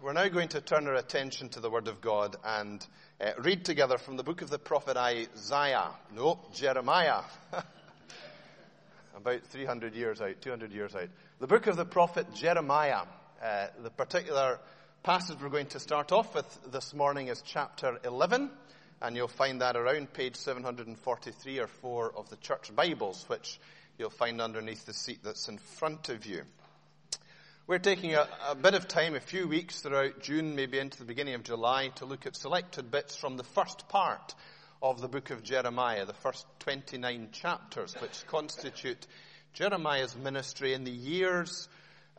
We're now going to turn our attention to the Word of God and read together from the book of the prophet Jeremiah. About 300 years out, 200 years out. The book of the prophet Jeremiah. The particular passage we're going to start off with this morning is chapter 11, and you'll find that around page 743 or 4 of the church Bibles, which you'll find underneath the seat that's in front of you. We're taking a bit of time, a few weeks throughout June, maybe into the beginning of July, to look at selected bits from the first part of the book of Jeremiah, the first 29 chapters, which constitute Jeremiah's ministry in the years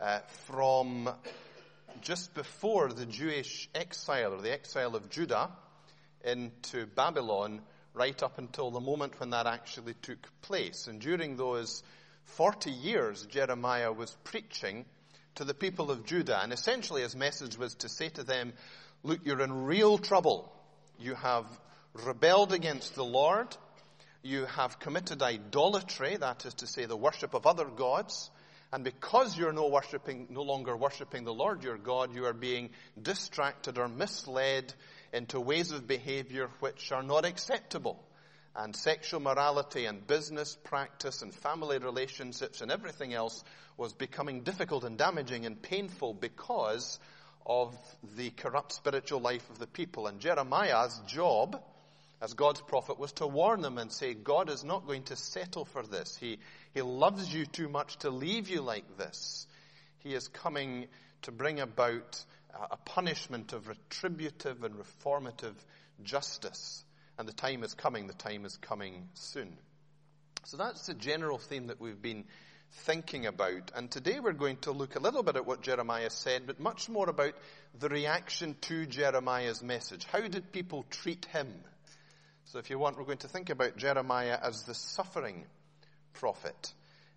from just before the Jewish exile, or the exile of Judah, into Babylon, right up until the moment when that actually took place. And during those 40 years, Jeremiah was preaching to the people of Judah. And essentially his message was to say to them, look, you're in real trouble. You have rebelled against the Lord. You have committed idolatry, that is to say the worship of other gods. And because you're no longer worshiping the Lord your God, you are being distracted or misled into ways of behavior which are not acceptable. And sexual morality and business practice and family relationships and everything else was becoming difficult and damaging and painful because of the corrupt spiritual life of the people. And Jeremiah's job as God's prophet was to warn them and say, God is not going to settle for this. He loves you too much to leave you like this. He is coming to bring about a punishment of retributive and reformative justice. And the time is coming soon. So that's the general theme that we've been thinking about. And today we're going to look a little bit at what Jeremiah said, but much more about the reaction to Jeremiah's message. How did people treat him? So if you want, we're going to think about Jeremiah as the suffering prophet,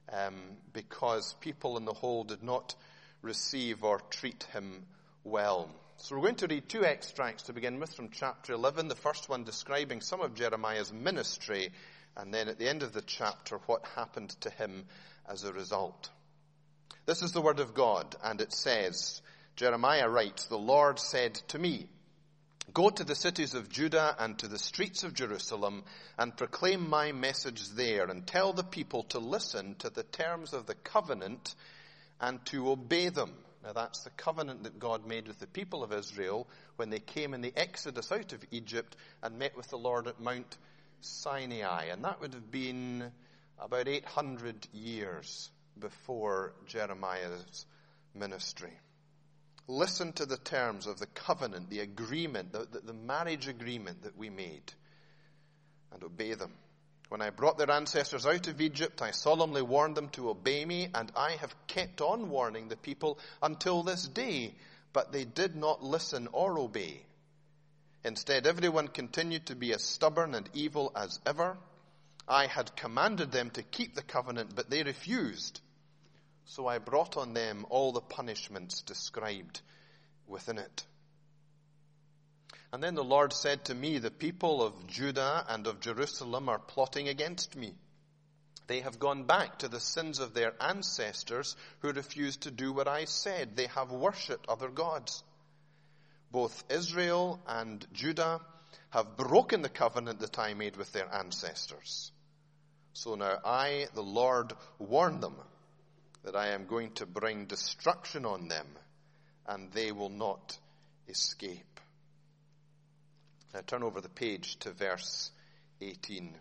because people in the whole did not receive or treat him well. So we're going to read two extracts to begin with from chapter 11, the first one describing some of Jeremiah's ministry, and then at the end of the chapter, what happened to him as a result. This is the word of God, and it says, Jeremiah writes, the Lord said to me, go to the cities of Judah and to the streets of Jerusalem and proclaim my message there and tell the people to listen to the terms of the covenant and to obey them. Now that's the covenant that God made with the people of Israel when they came in the Exodus out of Egypt and met with the Lord at Mount Sinai. And that would have been about 800 years before Jeremiah's ministry. Listen to the terms of the covenant, the agreement, the marriage agreement that we made, and obey them. When I brought their ancestors out of Egypt, I solemnly warned them to obey me, and I have kept on warning the people until this day, but they did not listen or obey. Instead, everyone continued to be as stubborn and evil as ever. I had commanded them to keep the covenant, but they refused. So I brought on them all the punishments described within it. And then the Lord said to me, the people of Judah and of Jerusalem are plotting against me. They have gone back to the sins of their ancestors who refused to do what I said. They have worshipped other gods. Both Israel and Judah have broken the covenant that I made with their ancestors. So now I, the Lord, warn them that I am going to bring destruction on them, and they will not escape. Now turn over the page to verse 18.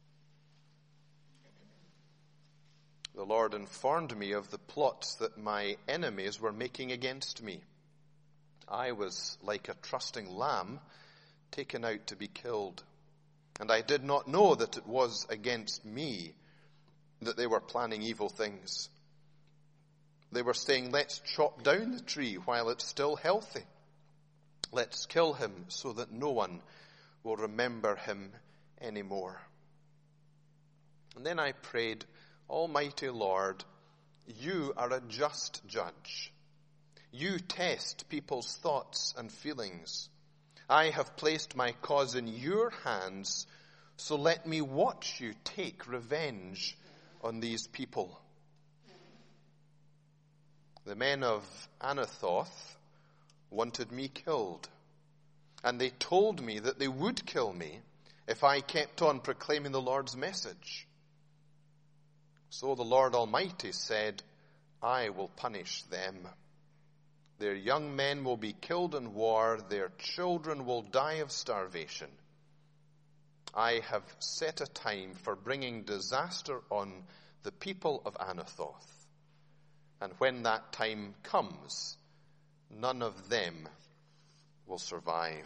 The Lord informed me of the plots that my enemies were making against me. I was like a trusting lamb taken out to be killed, and I did not know that it was against me that they were planning evil things. They were saying, let's chop down the tree while it's still healthy. Let's kill him so that no one will remember him anymore. And then I prayed, Almighty Lord, you are a just judge. You test people's thoughts and feelings. I have placed my cause in your hands, so let me watch you take revenge on these people. The men of Anathoth wanted me killed. And they told me that they would kill me if I kept on proclaiming the Lord's message. So the Lord Almighty said, I will punish them. Their young men will be killed in war. Their children will die of starvation. I have set a time for bringing disaster on the people of Anathoth. And when that time comes, none of them will survive.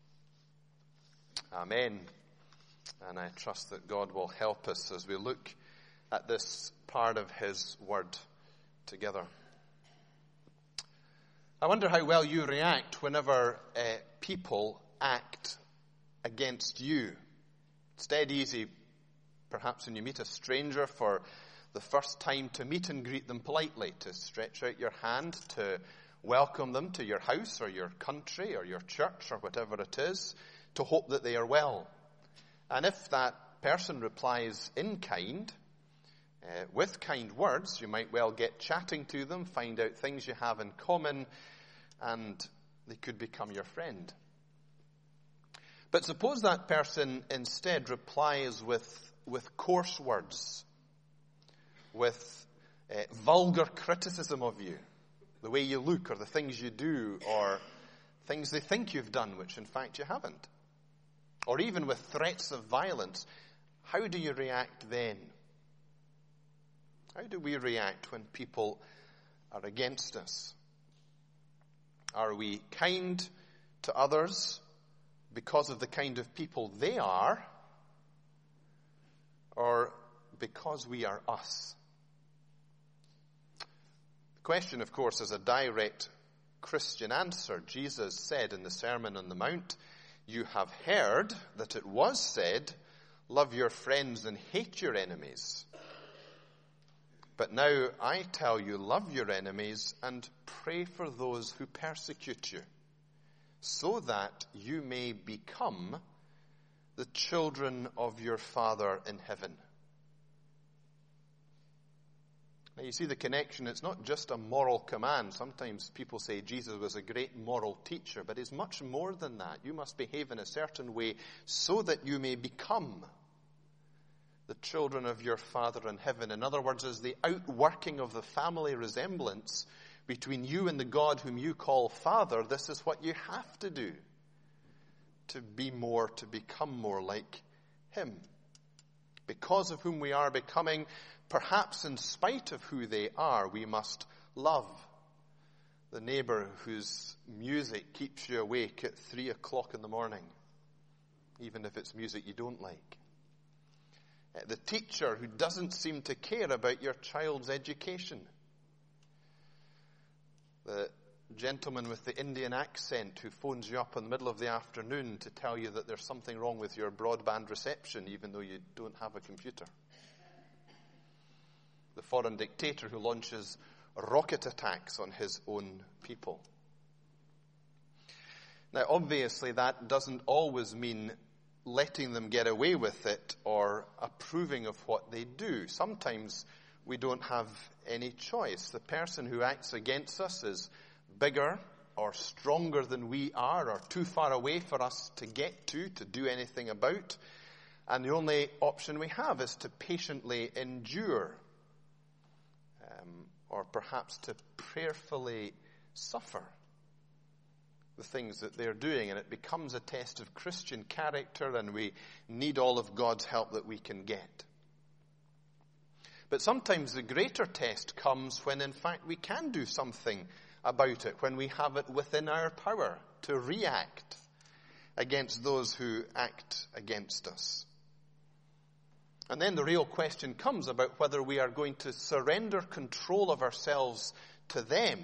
Amen. And I trust that God will help us as we look at this part of his word together. I wonder how well you react whenever people act against you. It's dead easy, perhaps when you meet a stranger for the first time, to meet and greet them politely, to stretch out your hand, to welcome them to your house or your country or your church or whatever it is, to hope that they are well. And if that person replies in kind, with kind words, you might well get chatting to them, find out things you have in common, and they could become your friend. But suppose that person instead replies with coarse words, with vulgar criticism of you, the way you look or the things you do or things they think you've done, which in fact you haven't. Or even with threats of violence. How do you react then? How do we react when people are against us? Are we kind to others because of the kind of people they are, or because we are us? The question, of course, is a direct Christian answer. Jesus said in the Sermon on the Mount, you have heard that it was said, love your friends and hate your enemies. But now I tell you, love your enemies and pray for those who persecute you, so that you may become the children of your Father in heaven. Now you see the connection. It's not just a moral command. Sometimes people say Jesus was a great moral teacher, but it's much more than that. You must behave in a certain way so that you may become the children of your Father in heaven. In other words, as the outworking of the family resemblance between you and the God whom you call Father, this is what you have to do to be more, to become more like him. Because of whom we are becoming, perhaps in spite of who they are, we must love the neighbor whose music keeps you awake at 3 o'clock in the morning, even if it's music you don't like. The teacher who doesn't seem to care about your child's education. The gentleman with the Indian accent who phones you up in the middle of the afternoon to tell you that there's something wrong with your broadband reception, even though you don't have a computer. The foreign dictator who launches rocket attacks on his own people. Now, obviously, that doesn't always mean letting them get away with it or approving of what they do. Sometimes we don't have any choice. The person who acts against us is bigger or stronger than we are, or too far away for us to get to do anything about. And the only option we have is to patiently endure, or perhaps to prayerfully suffer the things that they're doing. And it becomes a test of Christian character, and we need all of God's help that we can get. But sometimes the greater test comes when, in fact, we can do something about it, when we have it within our power to react against those who act against us. And then the real question comes about whether we are going to surrender control of ourselves to them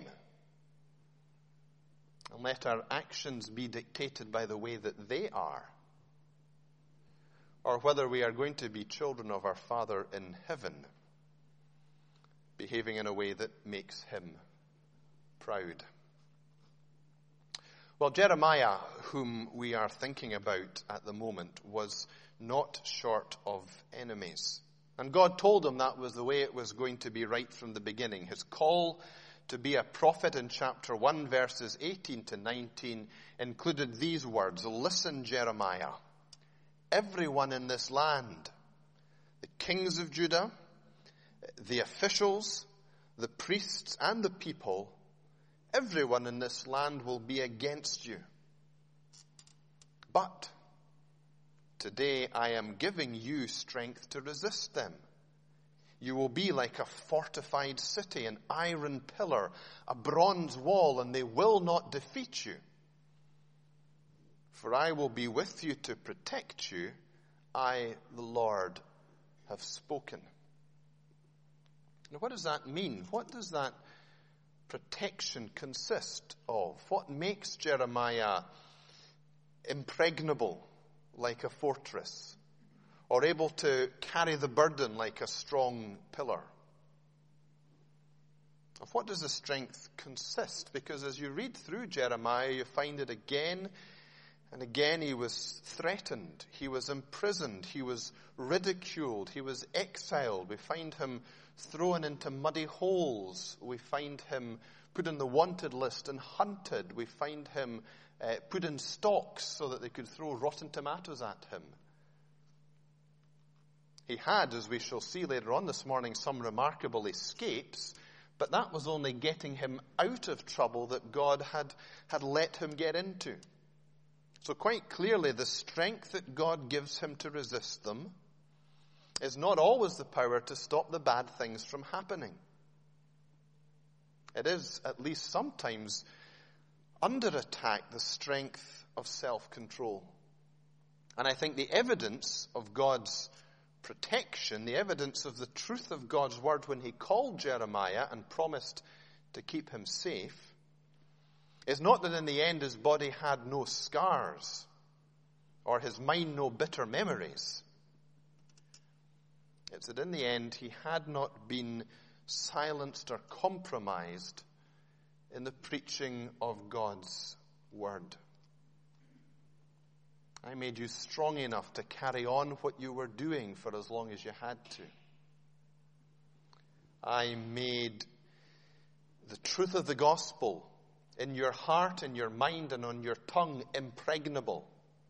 and let our actions be dictated by the way that they are, or whether we are going to be children of our Father in heaven, behaving in a way that makes him proud. Well, Jeremiah, whom we are thinking about at the moment, was not short of enemies. And God told him that was the way it was going to be right from the beginning. His call to be a prophet in chapter 1, verses 18 to 19, included these words, "Listen, Jeremiah, everyone in this land, the kings of Judah, the officials, the priests, and the people, everyone in this land will be against you. But today I am giving you strength to resist them. You will be like a fortified city, an iron pillar, a bronze wall, and they will not defeat you. For I will be with you to protect you. I, the Lord, have spoken." Now, what does that mean? What does that protection consist of? What makes Jeremiah impregnable like a fortress, or able to carry the burden like a strong pillar? Of what does the strength consist? Because as you read through Jeremiah, you find it again and again. He was threatened, he was imprisoned, he was ridiculed, he was exiled. We find him thrown into muddy holes. We find him put on the wanted list and hunted. We find him put in stocks so that they could throw rotten tomatoes at him. He had, as we shall see later on this morning, some remarkable escapes, but that was only getting him out of trouble that God had let him get into. So quite clearly, the strength that God gives him to resist them is not always the power to stop the bad things from happening. It is, at least sometimes, under attack, the strength of self-control. And I think the evidence of God's protection, the evidence of the truth of God's word when he called Jeremiah and promised to keep him safe, is not that in the end his body had no scars or his mind no bitter memories. It's that in the end he had not been silenced or compromised in the preaching of God's word. I made you strong enough to carry on what you were doing for as long as you had to. I made the truth of the gospel in your heart, in your mind, and on your tongue impregnable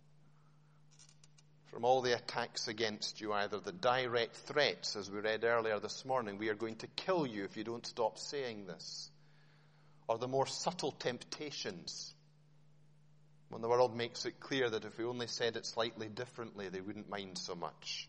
from all the attacks against you, either the direct threats, as we read earlier this morning, "We are going to kill you if you don't stop saying this," or the more subtle temptations, when the world makes it clear that if we only said it slightly differently, they wouldn't mind so much.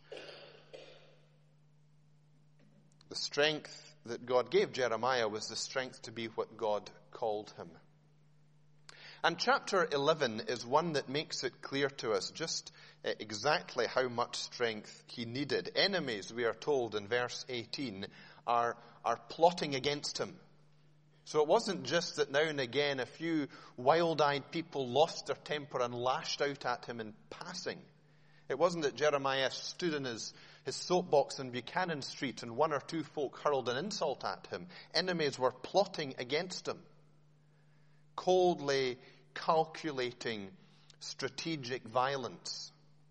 The strength that God gave Jeremiah was the strength to be what God called him. And chapter 11 is one that makes it clear to us just exactly how much strength he needed. Enemies, we are told in verse 18, are plotting against him. So it wasn't just that now and again a few wild-eyed people lost their temper and lashed out at him in passing. It wasn't that Jeremiah stood in his soapbox in Buchanan Street and one or two folk hurled an insult at him. Enemies were plotting against him. Coldly calculating strategic violence.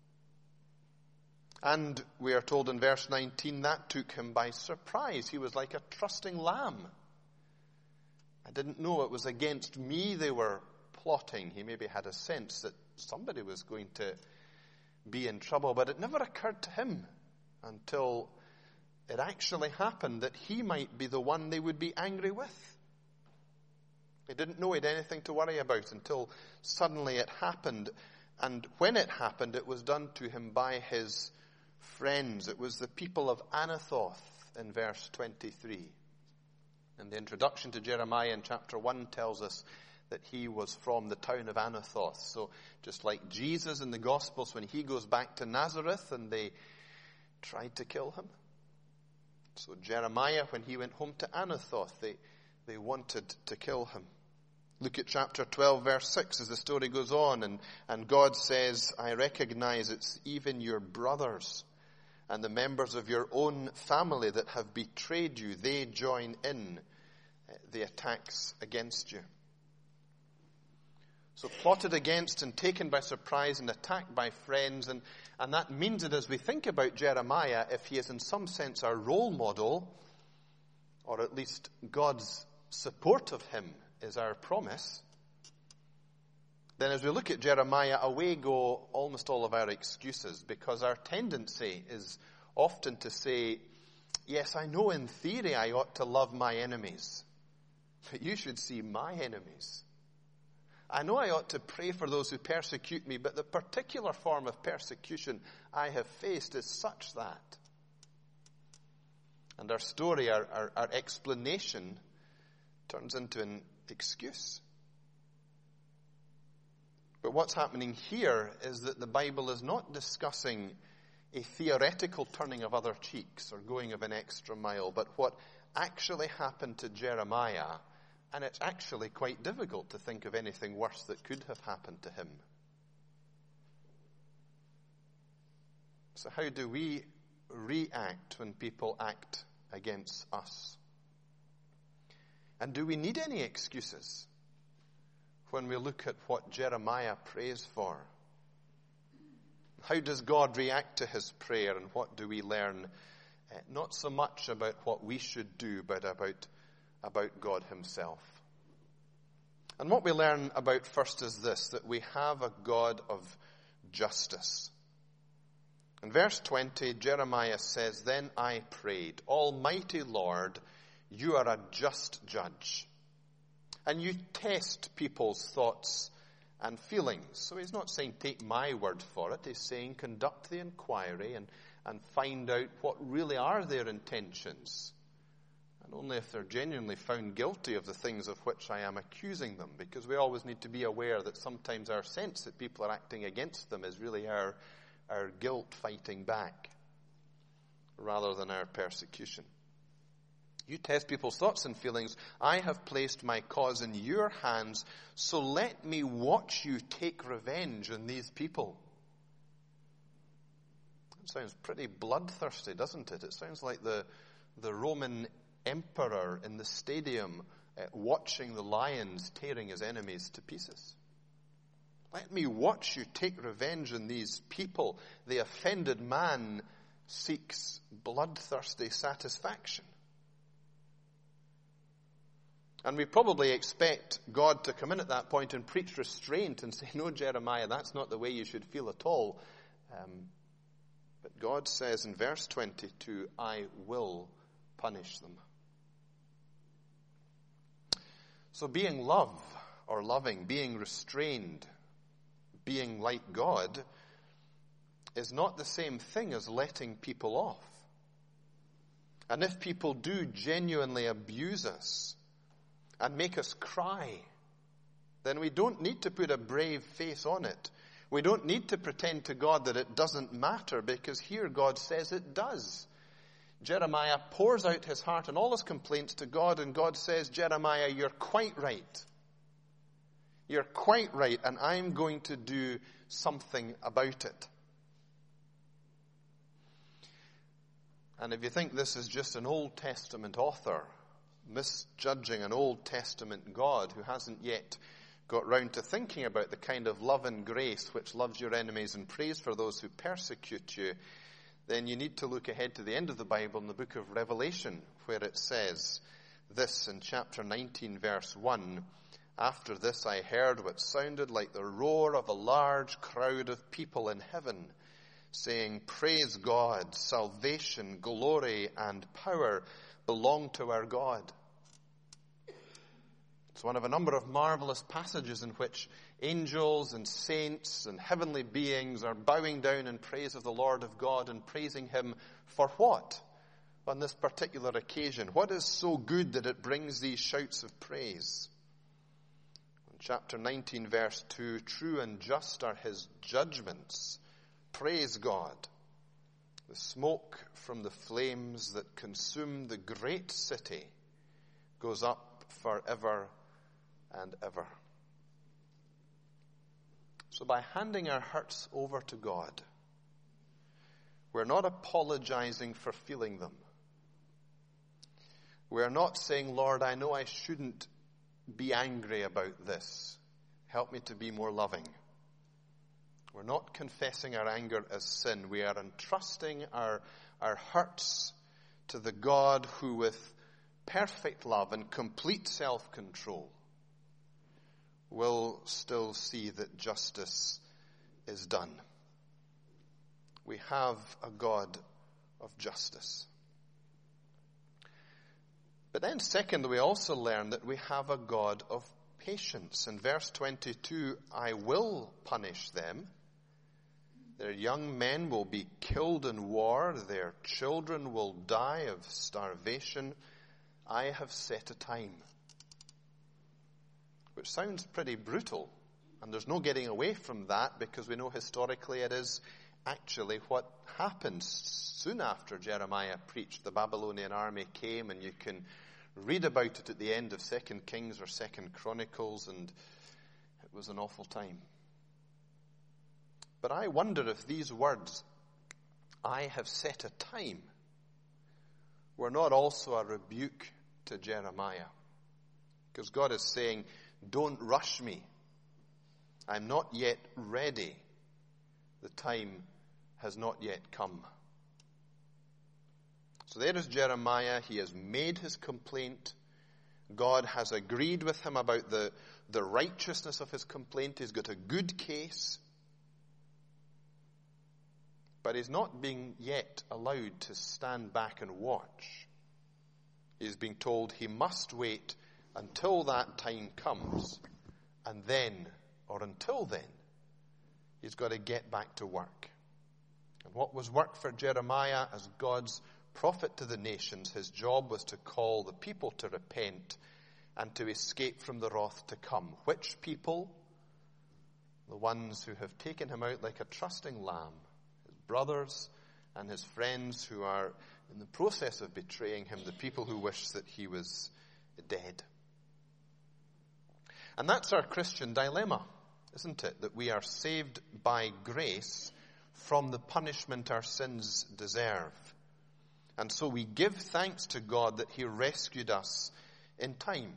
And we are told in verse 19 that took him by surprise. He was like a trusting lamb. I didn't know it was against me they were plotting. He maybe had a sense that somebody was going to be in trouble, but it never occurred to him until it actually happened that he might be the one they would be angry with. He didn't know he had anything to worry about until suddenly it happened. And when it happened, it was done to him by his friends. It was the people of Anathoth in verse 23. And the introduction to Jeremiah in chapter 1 tells us that he was from the town of Anathoth. So just like Jesus in the Gospels, when he goes back to Nazareth and they tried to kill him. So Jeremiah, when he went home to Anathoth, they wanted to kill him. Look at chapter 12, verse 6, as the story goes on. And God says, "I recognize it's even your brothers and the members of your own family that have betrayed you. They join in the attacks against you." So plotted against and taken by surprise and attacked by friends. And that means that as we think about Jeremiah, if he is in some sense our role model, or at least God's support of him is our promise, then as we look at Jeremiah, away go almost all of our excuses, because our tendency is often to say, yes, I know in theory I ought to love my enemies, but you should see my enemies. I know I ought to pray for those who persecute me, but the particular form of persecution I have faced is such that. And our story, our explanation turns into an excuse. But what's happening here is that the Bible is not discussing a theoretical turning of other cheeks or going of an extra mile, but what actually happened to Jeremiah, and it's actually quite difficult to think of anything worse that could have happened to him. So how do we react when people act against us? And do we need any excuses when we look at what Jeremiah prays for? How does God react to his prayer, and what do we learn? Not so much about what we should do, but about God himself. And what we learn about first is this, that we have a God of justice. In verse 20, Jeremiah says, "Then I prayed, Almighty Lord, you are a just judge, and you test people's thoughts and feelings." So he's not saying take my word for it. He's saying conduct the inquiry and find out what really are their intentions. And only if they're genuinely found guilty of the things of which I am accusing them. Because we always need to be aware that sometimes our sense that people are acting against them is really our guilt fighting back, rather than our persecution. You test people's thoughts and feelings. I have placed my cause in your hands, so let me watch you take revenge on these people. It sounds pretty bloodthirsty, doesn't it? It sounds like the Roman emperor in the stadium watching the lions tearing his enemies to pieces. Let me watch you take revenge on these people. The offended man seeks bloodthirsty satisfaction. And we probably expect God to come in at that point and preach restraint and say, "No, Jeremiah, that's not the way you should feel at all." But God says in verse 22, "I will punish them." So being love or loving, being restrained, being like God is not the same thing as letting people off. And if people do genuinely abuse us and make us cry, then we don't need to put a brave face on it. We don't need to pretend to God that it doesn't matter, because here God says it does. Jeremiah pours out his heart and all his complaints to God, and God says, "Jeremiah, you're quite right. You're quite right, and I'm going to do something about it." And if you think this is just an Old Testament author misjudging an Old Testament God who hasn't yet got round to thinking about the kind of love and grace which loves your enemies and prays for those who persecute you, then you need to look ahead to the end of the Bible in the book of Revelation, where it says this in chapter 19, verse 1, "After this I heard what sounded like the roar of a large crowd of people in heaven, saying, 'Praise God, salvation, glory, and power belong to our God.'" It's one of a number of marvelous passages in which angels and saints and heavenly beings are bowing down in praise of the Lord of God and praising him for what? On this particular occasion, what is so good that it brings these shouts of praise? In chapter 19, verse 2, "True and just are his judgments. Praise God. The smoke from the flames that consume the great city goes up forever and ever." So by handing our hurts over to God, we're not apologizing for feeling them. We're not saying, "Lord, I know I shouldn't be angry about this. Help me to be more loving." We're not confessing our anger as sin. We are entrusting our hurts to the God who with perfect love and complete self-control, will still see that justice is done. We have a God of justice. But then second, we also learn that we have a God of patience. In verse 22, I will punish them. Their young men will be killed in war. Their children will die of starvation. I have set a time. Which sounds pretty brutal. And there's no getting away from that because we know historically it is actually what happened. Soon after Jeremiah preached, the Babylonian army came, and you can read about it at the end of 2 Kings or 2 Chronicles, and it was an awful time. But I wonder if these words, I have set a time, were not also a rebuke to Jeremiah. Because God is saying, don't rush me. I'm not yet ready. The time has not yet come. So there is Jeremiah. He has made his complaint. God has agreed with him about the righteousness of his complaint. He's got a good case. But he's not being yet allowed to stand back and watch. He's being told he must wait until that time comes. And then, or until then, he's got to get back to work. And what was work for Jeremiah as God's prophet to the nations, his job was to call the people to repent and to escape from the wrath to come. Which people? The ones who have taken him out like a trusting lamb, his brothers and his friends who are in the process of betraying him, the people who wish that he was dead. And that's our Christian dilemma, isn't it? That we are saved by grace from the punishment our sins deserve. And so we give thanks to God that he rescued us in time.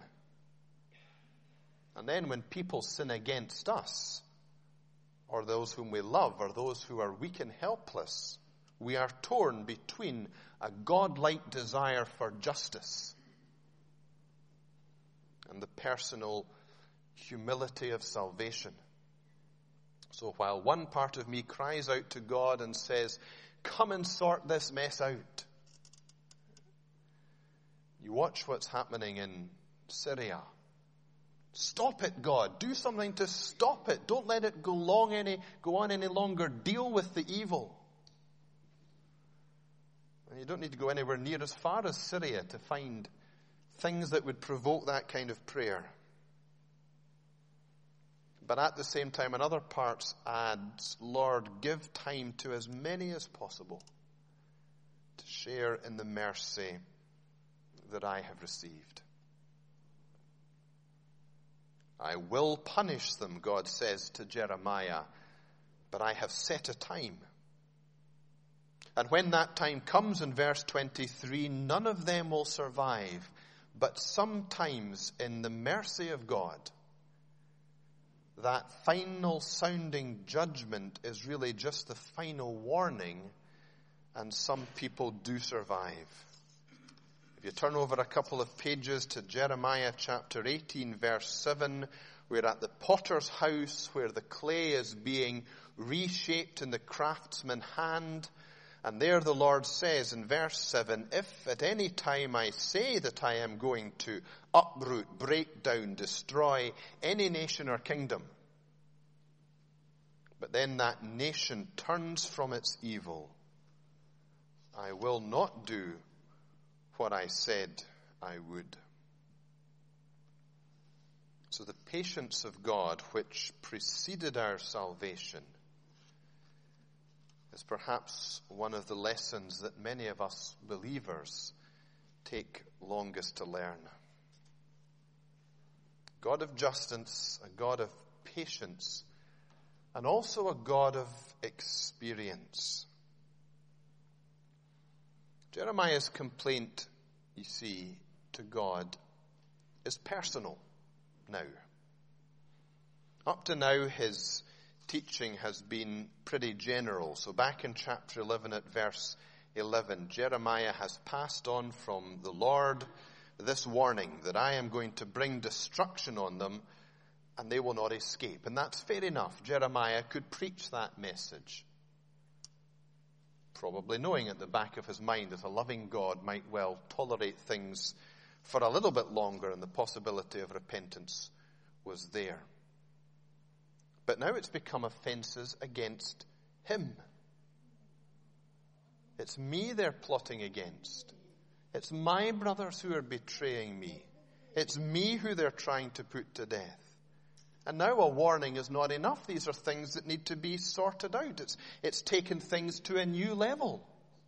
And then when people sin against us, or those whom we love, or those who are weak and helpless, we are torn between a godlike desire for justice and the personal humility of salvation. So while one part of me cries out to God and says, come and sort this mess out, you watch what's happening in Syria. Stop it, God. Do something to stop it. Don't let it go on any longer. Deal with the evil. And you don't need to go anywhere near as far as Syria to find things that would provoke that kind of prayer. But at the same time, in other parts adds, Lord, give time to as many as possible to share in the mercy that I have received. I will punish them, God says to Jeremiah, but I have set a time. And when that time comes in verse 23, none of them will survive, but sometimes in the mercy of God, that final sounding judgment is really just the final warning, and some people do survive. If you turn over a couple of pages to Jeremiah chapter 18, verse 7, we're at the potter's house where the clay is being reshaped in the craftsman's hand. And there the Lord says in verse 7, if at any time I say that I am going to uproot, break down, destroy any nation or kingdom, but then that nation turns from its evil, I will not do what I said I would. So the patience of God which preceded our salvation is perhaps one of the lessons that many of us believers take longest to learn. God of justice, a God of patience, and also a God of experience. Jeremiah's complaint, you see, to God is personal now. Up to now, his teaching has been pretty general. So back in chapter 11 at verse 11, Jeremiah has passed on from the Lord this warning that I am going to bring destruction on them and they will not escape. And that's fair enough. Jeremiah could preach that message, probably knowing at the back of his mind that a loving God might well tolerate things for a little bit longer, and the possibility of repentance was there. But now it's become offenses against him. It's me they're plotting against. It's my brothers who are betraying me. It's me who they're trying to put to death. And now a warning is not enough. These are things that need to be sorted out. It's taken things to a new level.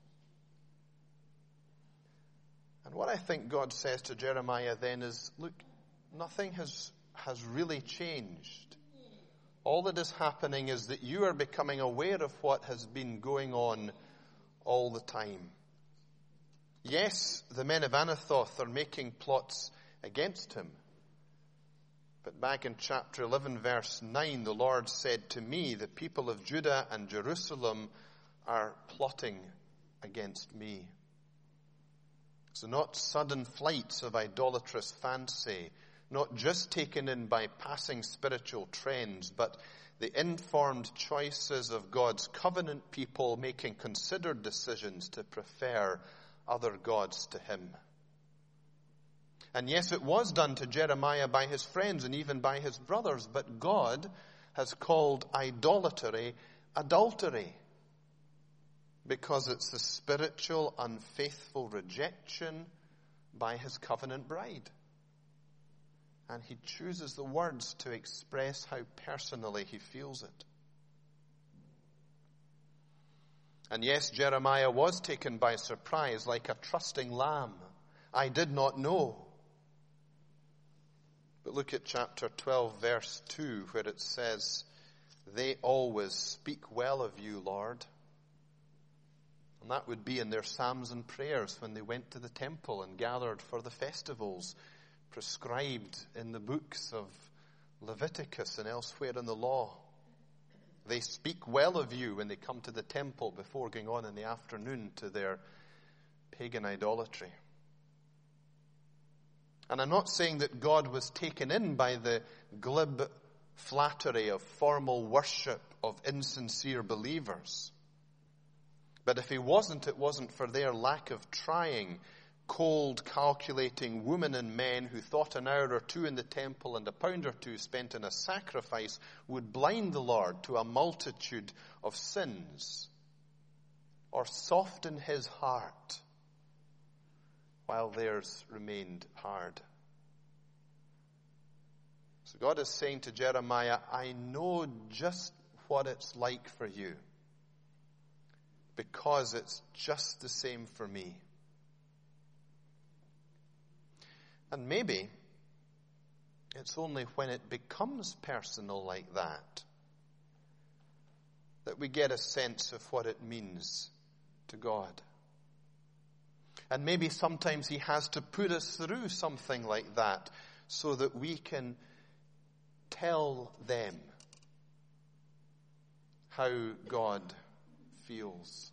And what I think God says to Jeremiah then is, look, nothing has really changed. All that is happening is that you are becoming aware of what has been going on all the time. Yes, the men of Anathoth are making plots against him. But back in chapter 11, verse 9, the Lord said to me, the people of Judah and Jerusalem are plotting against me. So not sudden flights of idolatrous fancy, not just taken in by passing spiritual trends, but the informed choices of God's covenant people making considered decisions to prefer other gods to him. And yes, it was done to Jeremiah by his friends and even by his brothers, but God has called idolatry adultery, because it's the spiritual, unfaithful rejection by his covenant bride. And he chooses the words to express how personally he feels it. And yes, Jeremiah was taken by surprise like a trusting lamb. I did not know. But look at chapter 12, verse 2, where it says, they always speak well of you, Lord. And that would be in their psalms and prayers when they went to the temple and gathered for the festivals prescribed in the books of Leviticus and elsewhere in the law. They speak well of you when they come to the temple before going on in the afternoon to their pagan idolatry. And I'm not saying that God was taken in by the glib flattery of formal worship of insincere believers. But if he wasn't, it wasn't for their lack of trying. Cold, calculating women and men who thought an hour or two in the temple and a pound or two spent in a sacrifice would blind the Lord to a multitude of sins, or soften his heart while theirs remained hard. So God is saying to Jeremiah, I know just what it's like for you, because it's just the same for me. And maybe it's only when it becomes personal like that that we get a sense of what it means to God. And maybe sometimes he has to put us through something like that so that we can tell them how God feels.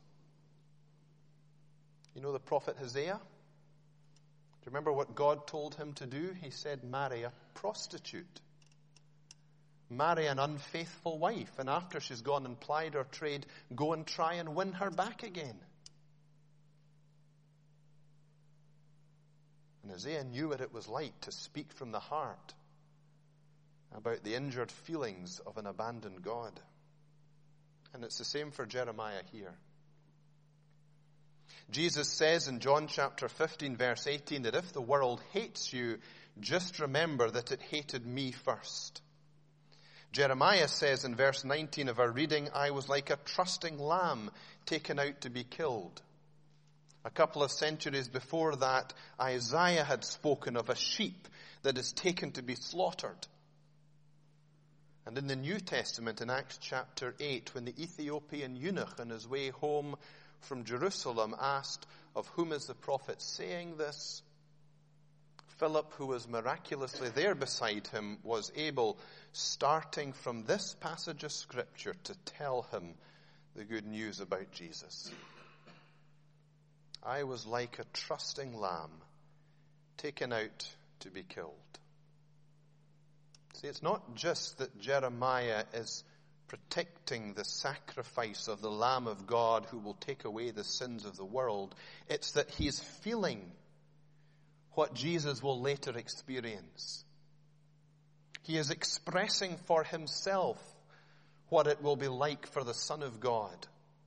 You know the prophet Hosea? Do you remember what God told him to do? He said, marry a prostitute. Marry an unfaithful wife, and after she's gone and plied her trade, go and try and win her back again. And Hosea knew what it was like to speak from the heart about the injured feelings of an abandoned God. And it's the same for Jeremiah here. Jesus says in John chapter 15, verse 18, that if the world hates you, just remember that it hated me first. Jeremiah says in verse 19 of our reading, I was like a trusting lamb taken out to be killed. A couple of centuries before that, Isaiah had spoken of a sheep that is taken to be slaughtered. And in the New Testament, in Acts chapter 8, when the Ethiopian eunuch on his way home from Jerusalem asked, of whom is the prophet saying this? Philip, who was miraculously there beside him, was able, starting from this passage of Scripture, to tell him the good news about Jesus. I was like a trusting lamb taken out to be killed. See, it's not just that Jeremiah is protecting the sacrifice of the Lamb of God who will take away the sins of the world. It's that he is feeling what Jesus will later experience. He is expressing for himself what it will be like for the Son of God.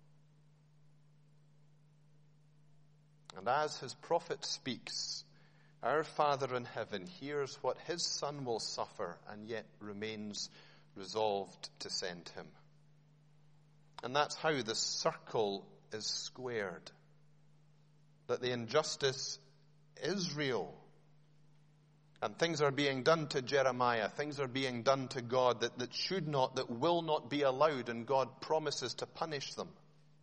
And as his prophet speaks, our Father in heaven hears what his Son will suffer and yet remains resolved to send him. And that's how the circle is squared. That the injustice is real. And things are being done to Jeremiah. Things are being done to God that should not, that will not be allowed. And God promises to punish them.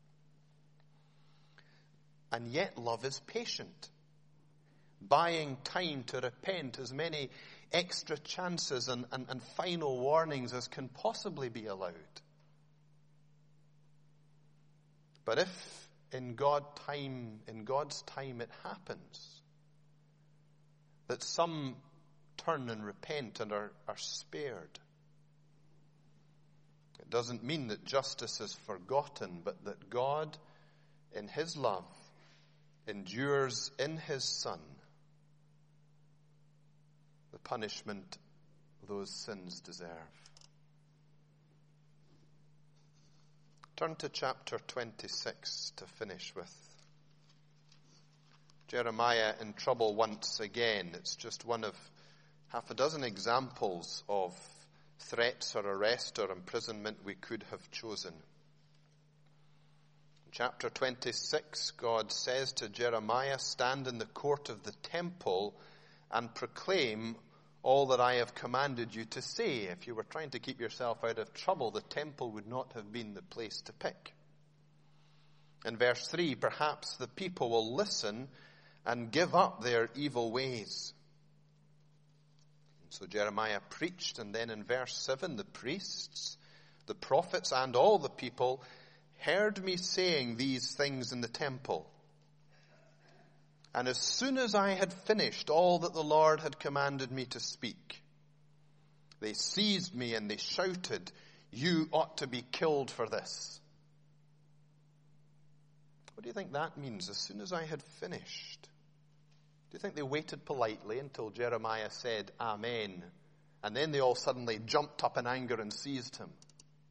And yet love is patient, buying time to repent, as many extra chances and final warnings as can possibly be allowed. But if in God's time it happens that some turn and repent and are spared, it doesn't mean that justice is forgotten, but that God, in his love, endures in his Son the punishment those sins deserve. Turn to chapter 26 to finish with. Jeremiah in trouble once again. It's just one of half a dozen examples of threats or arrest or imprisonment we could have chosen. In chapter 26, God says to Jeremiah, "Stand in the court of the temple and proclaim all that I have commanded you to say." If you were trying to keep yourself out of trouble, the temple would not have been the place to pick. In verse 3, perhaps the people will listen and give up their evil ways. So Jeremiah preached, and then in verse 7, the priests, the prophets, and all the people heard me saying these things in the temple. And as soon as I had finished all that the Lord had commanded me to speak, they seized me and they shouted, "You ought to be killed for this." What do you think that means? As soon as I had finished. Do you think they waited politely until Jeremiah said, "Amen," and then they all suddenly jumped up in anger and seized him?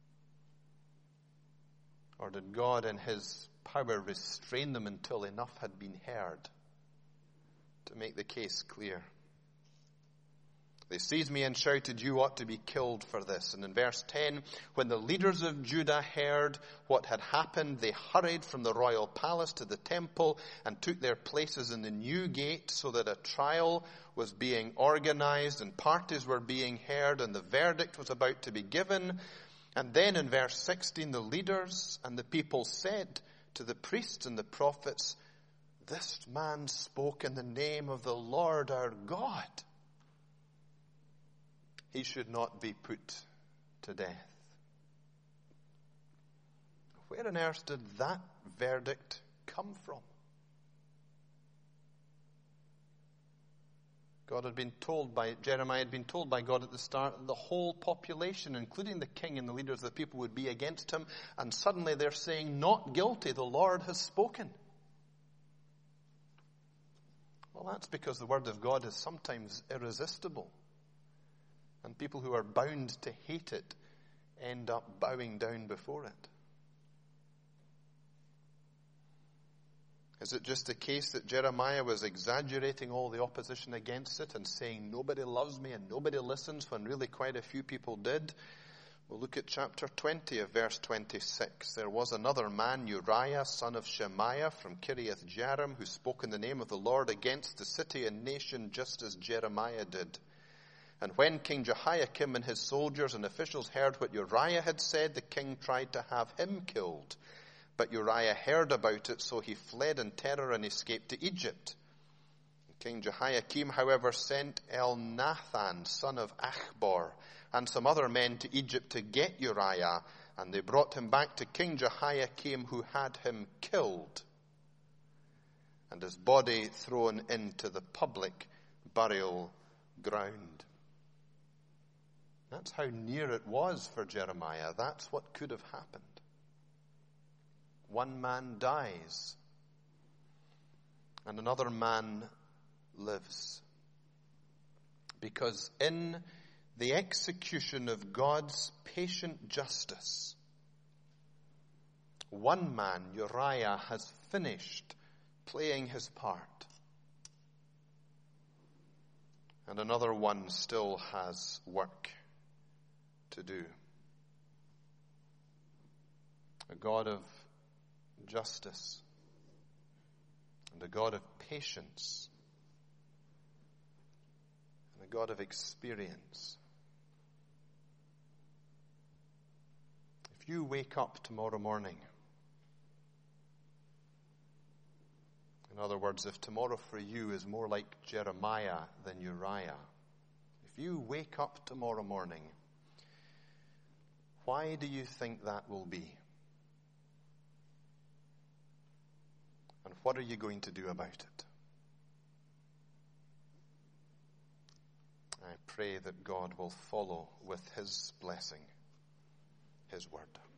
Or did God in his power restrain them until enough had been heard to make the case clear? They seized me and shouted, "You ought to be killed for this." And in verse 10, when the leaders of Judah heard what had happened, they hurried from the royal palace to the temple and took their places in the new gate, so that a trial was being organized and parties were being heard and the verdict was about to be given. And then in verse 16, the leaders and the people said to the priests and the prophets, "This man spoke in the name of the Lord our God. He should not be put to death." Where on earth did that verdict come from? Jeremiah had been told by God at the start that the whole population, including the king and the leaders of the people, would be against him. And suddenly they're saying, "Not guilty, the Lord has spoken." Well, that's because the word of God is sometimes irresistible. And people who are bound to hate it end up bowing down before it. Is it just a case that Jeremiah was exaggerating all the opposition against it and saying nobody loves me and nobody listens, when really quite a few people did? We'll look at chapter 20 of verse 26. There was another man, Uriah, son of Shemaiah from Kiriath Jearim, who spoke in the name of the Lord against the city and nation, just as Jeremiah did. And when King Jehoiakim and his soldiers and officials heard what Uriah had said, the king tried to have him killed. But Uriah heard about it, so he fled in terror and escaped to Egypt. King Jehoiakim, however, sent Elnathan, son of Achbor, and some other men to Egypt to get Uriah, and they brought him back to King Jehoiakim, who had him killed, and his body thrown into the public burial ground. That's how near it was for Jeremiah. That's what could have happened. One man dies, and another man lives. Because in the execution of God's patient justice, one man, Uriah, has finished playing his part, and another one still has work to do. A God of justice and a God of patience and a God of experience. If you wake up tomorrow morning, in other words, if tomorrow for you is more like Jeremiah than Uriah, if you wake up tomorrow morning, why do you think that will be? And what are you going to do about it? I pray that God will follow with his blessing, his word.